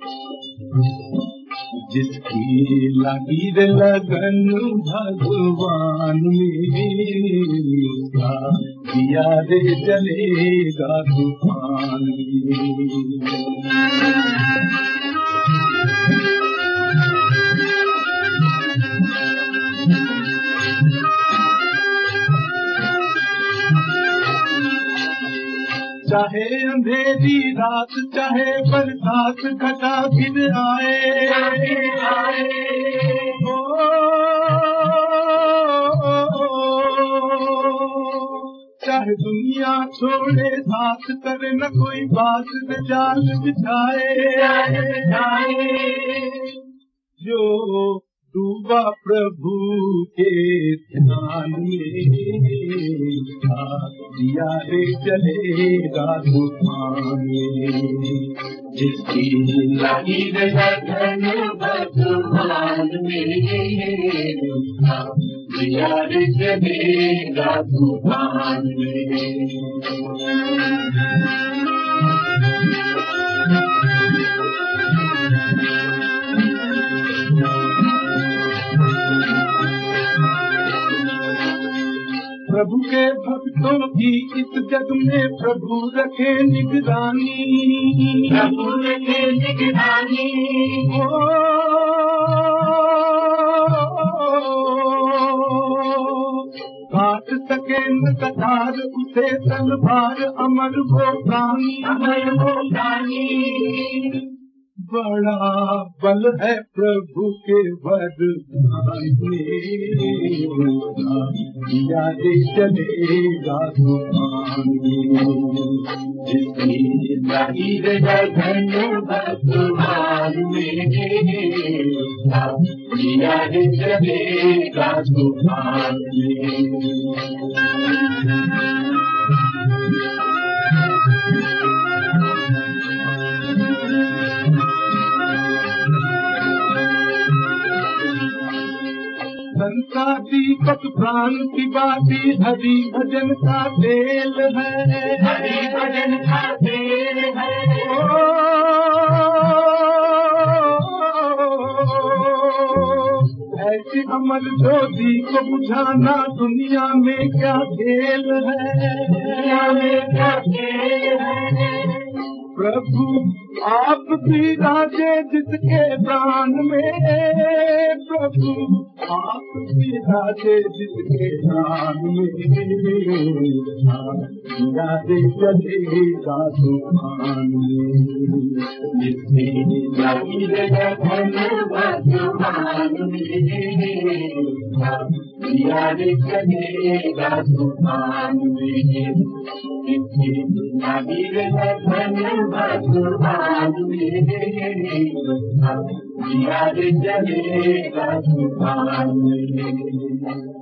जिसकी लगी लगन भगवान में, उसका दिया रे जलेगा तूफान में। चाहे अंधेरी रात, चाहे बरसात घटा गिर आए, चाहे दुनिया छोड़े साथ करे न कोई बात न जाल बिछाए, जो डूबा प्रभु के ध्यान में, दिया रे चलेगा तूफान में। जिसकी लगी लगन भगवान में, दिया रे चलेगा तूफान में। प्रभु के भक्तों की इस जग में प्रभु रखे निगरानी, प्रभु रखे निगरानी। काट सके न कतार उसे तलवार, अमर वो प्राणी, अमर वो प्राणी। बड़ा बल है प्रभु के वरदान में, दिया रे चलेगा तूफान में। जिसकी लगी लगन भगवान में, दिया रे चलेगा तूफान में। संता दीपक प्राण की बाती, हरि भजन का तेल है, हरि भजन का तेल है। ऐसी अमल ज्योति को बुझाना दुनिया में क्या खेल है, दुनिया में क्या खेल है। प्रभु आप भी राजे जिसके प्राण में, प्रभु आप भी राजे जिसके प्राण में, दिया रे चलेगा तूफान में। जिसकी लगी लगन भगवान में, दिया रे चलेगा तूफान में। जिसकी लगी लगन भगवान में, दिया रे चलेगा तूफान में।